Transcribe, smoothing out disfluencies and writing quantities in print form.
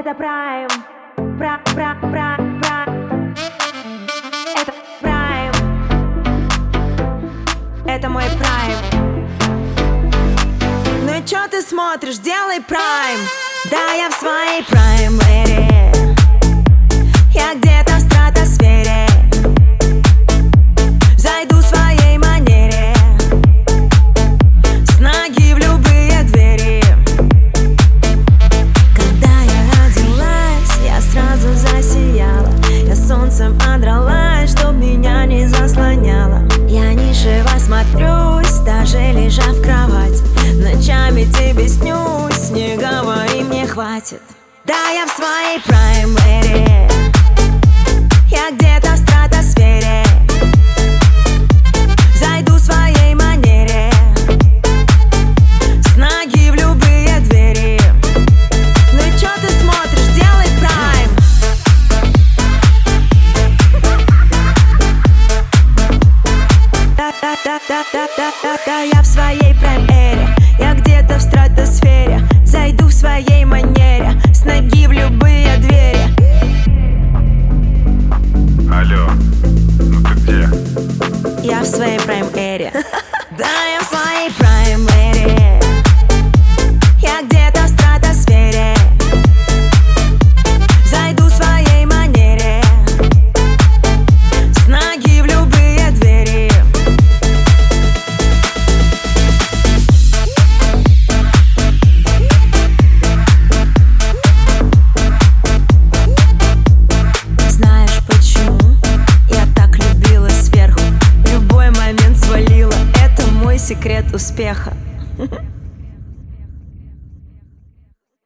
Это прайм, прайм. Это прайм. Это мой прайм. Ну и чё ты смотришь, делай прайм. Да, я в своей прайм-эре. Я где-то в стратосфере. Зайду в своей манере. С ноги в любые двери. Когда я родилась, я сразу засияла. Я солнцем отдралась, чтоб меня не заслоняло. Я ниже вас смотрюсь, даже лежа в кровать. Ночами тебе снюсь, не говори, мне хватит. Да, я в своей прайм-эре. Я где-то в стратосфере. Зайду в своей манере. С ноги в любые двери. Ну и чё ты смотришь, делай прайм. Да, я в своей прайм-эре. Я где-то в стратосфере. Зайду в своей манере. С ноги в любые двери. Алло, ну ты где? Я в своей прайм-эре. Да, я в своей прайм-эре. Я где-то в стратосфере. Зайду в своей манере. С ноги в любые двери. Знаешь почему? Я так любила сверху. В любой момент свалила. Это мой секрет успеха.